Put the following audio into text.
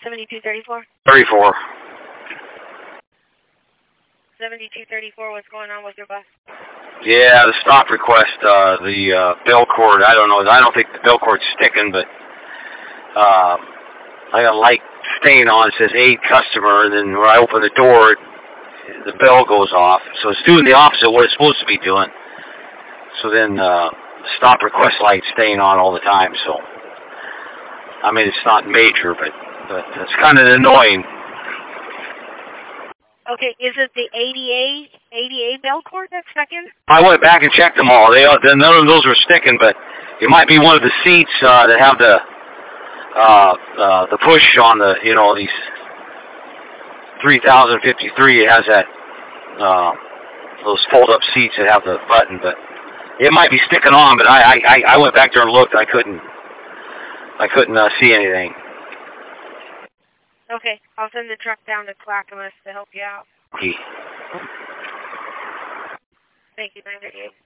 7234? 34. 7234, what's going on with your bus? Yeah, the stop request, the bell cord, I don't know. I don't think the bell cord's sticking, but I got a light stain on. It says aid customer, and then when I open the door, the bell goes off. So it's doing the opposite of what it's supposed to be doing. So then stop request light staying on all the time. So I mean, it's not major, but it's kind of annoying. Okay, is it the ADA bell cord that's stuck in? I went back and checked them all. None of those were sticking, but it might be one of the seats that have the push on the, you know, these 3053. It has that those fold-up seats that have the button, but it might be sticking on. But I went back there and looked. I couldn't see anything. Okay, I'll send the truck down to Clackamas to help you out. Okay. Thank you, 938.